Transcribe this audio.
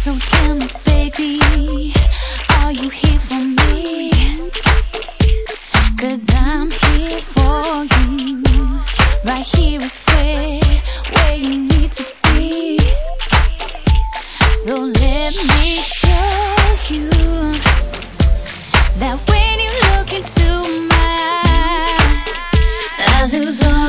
So tell me, baby, are you here for me? 'Cause I'm here for you. Right here is where you need to be. So let me show you that when you look into my eyes, I lose all